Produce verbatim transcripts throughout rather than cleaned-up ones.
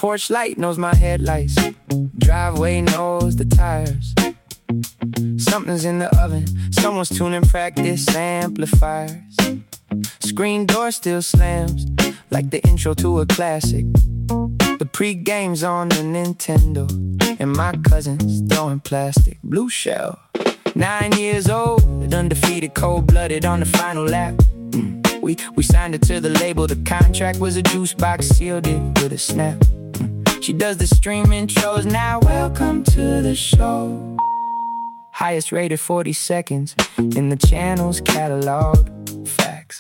Porch light knows my headlights. Driveway knows the tires. Something's in the oven. Someone's tuning practice amplifiers. Screen door still slams like the intro to a classic. The pre-game's on the Nintendo, and my cousin's throwing plastic. Blue shell, nine years old, undefeated, cold-blooded on the final lap. mm. We, we signed it to the label. The contract was a juice box, sealed it with a snap. mm. She does the stream intros. Now welcome to the show. Highest rated forty seconds in the channel's catalog. Facts.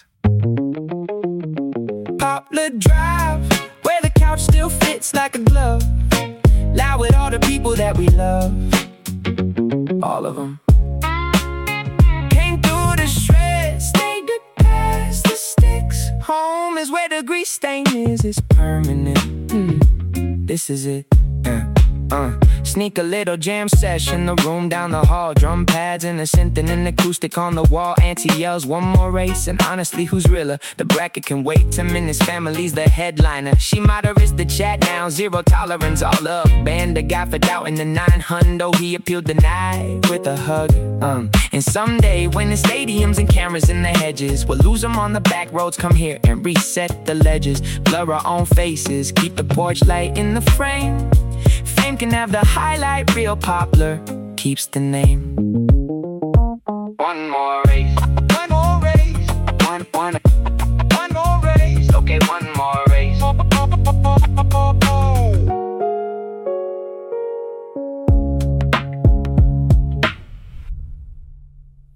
Poplar Drive, where the couch still fits like a glove. Loud with all the people that we love. All of them. Came through the shreds, stayed good past the sticks. Home is where the grease stain is. It's permanent. mm. This is it. Yeah. Uh. Sneak a little jam session, the room down the hall. Drum pads and a synth and an acoustic on the wall. Auntie yells, one more race, and honestly, who's realer? The bracket can wait, Tim and his family's the headliner. She moderates the chat now, zero tolerance, all up. Band a guy for doubting the nine hundo. He appealed denied with a hug. Um, and someday, when the stadiums and cameras in the hedges, we'll lose them on the back roads. Come here and reset the ledges. Blur our own faces, keep the porch light in the frame. Fame can have the highlight, real Poplar keeps the name. One more